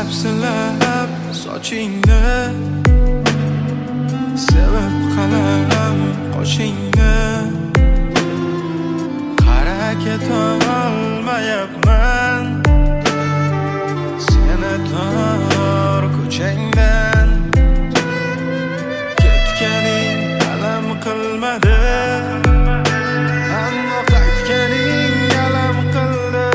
silab sochingni, sevib qalam qoshingni. Qara ketolmayapman seni tor ko'changdan. Ketganing alam qilmadi, ammo qaytganing alam qildi.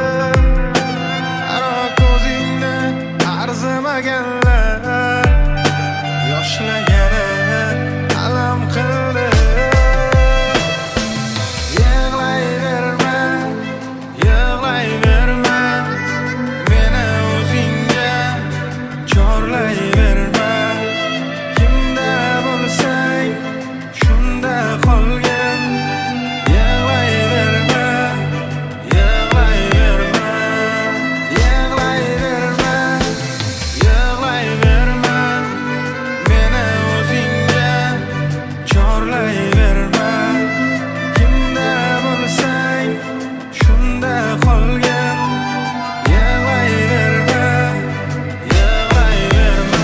Qaro ko'zingni arzimaganlar yoshlagani alam qildi. Yig'layverma, yig'layverma, meni o'zingga chorlayverma. Kimda bo'lsang shunda qolgin. Yig'layverma, yig'layverma, yig'layverma, yig'layverma, meni o'zingga chorlayverma. Kimda bo'lsang shunda qolgin. Yig'layverma, yig'layverma.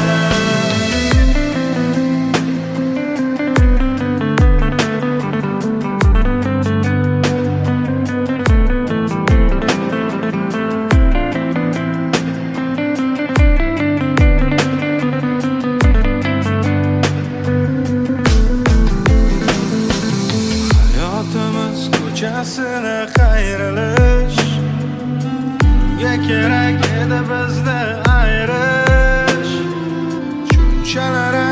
Hayotimiz ko'chasini qayrilish, unga kerak edi bizni ayrish. Shunchalar